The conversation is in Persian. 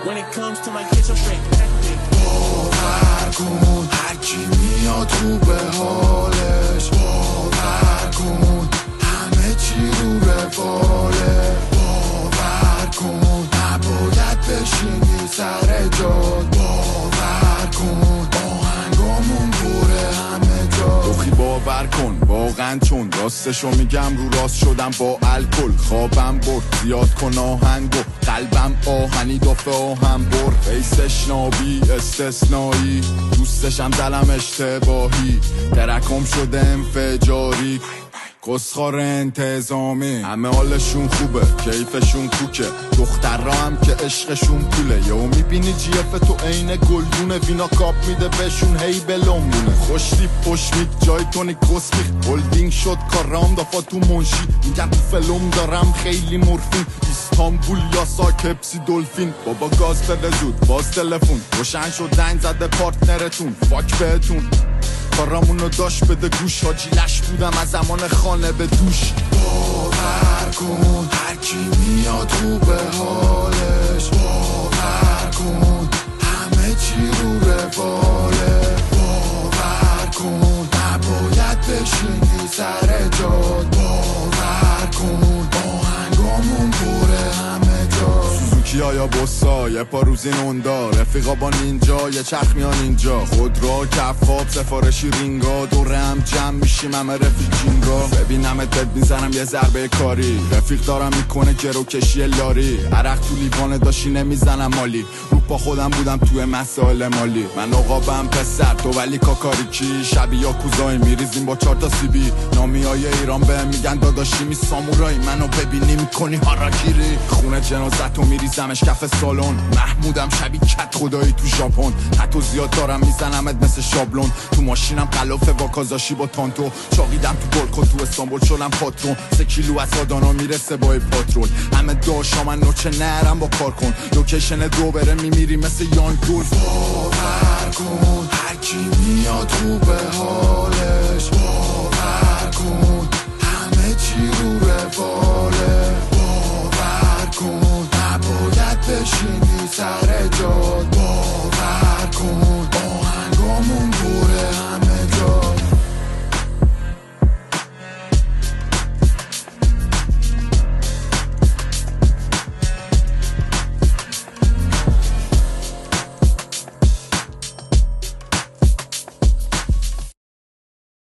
When it comes to my kids, I'm straight back. باور کن هرکی میاد تو به حالش، باور کن همه چی رو رواله، باور کن نباید بشینی سر جاد، باور کن آهنگامون بره همه جا. دوخی باور کن واقعا چون راستشو میگم رو راست شدم با الکل، خوابم برد زیاد کن آهنگو، قلبم آهنی دافه آهم برد، ایسش نابی استثنایی، دوستشم دلم اشتباهی، ترکم شده انفجاری، کسخار انتظامی، همه حالشون خوبه کیفشون کوکه، دختر را هم که عشقشون پوله، یهو میبینی جیف تو عین گلدونه، وینا کاپ میده بهشون هی بلومونه، خوشتی پشت مید جای تونی کسمی، هولدینگ شد کارام دافا تو منشی، میگن تو فلوم دارم خیلی مورفین، استانبول یا ساکپسی دولفین، بابا گاز بده زود باز تلفن، روشن شد زنگ زده پارتنرتون، فاک بهتون کارامونو داشت بده گوش، حاجی لش بودم از زمان خانه به دوش. باور کن هرکی میاد تو به حالش، باور کن همه چی رو رواله، باور کن نباید بشینی سر جاد، باور کن آهنگامون بره همه جا. سوزوکی یا بوسا یه پا روزین اوندا، رفیقا با نینجا یه چرخ میان اینجا، خود را کفاب سفارشی رینگا، دوره هم جمع میشیم همه رفیقینگا، ببینم اتت میزنم یه ضربه کاری، رفیق دارم میکنه گرو کشی لاری، عرق تو لیوانه داشتی نمیزنم مالی، رو پا خودم بودم توی مسائل مالی، من عقابم پسر تو ولی کاکاریکی، شبیه یا کوزایی میریزیم با 4 تا سیبی، نامی های ایران به میگن داداشی می سامورایی، منو ببینی میکنی هاراگیری، خونه جنازتو میریزمش کف سالن، محمودم شبیه کت خدایی تو ژاپن، حتی زیاد دارم میزنمت مثل شابلون، تو ماشینم قلافه با کازاشی با تانتو، چاقیدم تو بلکو تو استانبول شدم پاترون، 3 کیلو از آدانا میرسه با پاترول، همه داشا من نوچه نرم با کار کن، لوکیشن دو بره میمیری مثل یان گولف. باور کن هرکی میاد تو به حالش، باور کن همه چی رو رواله،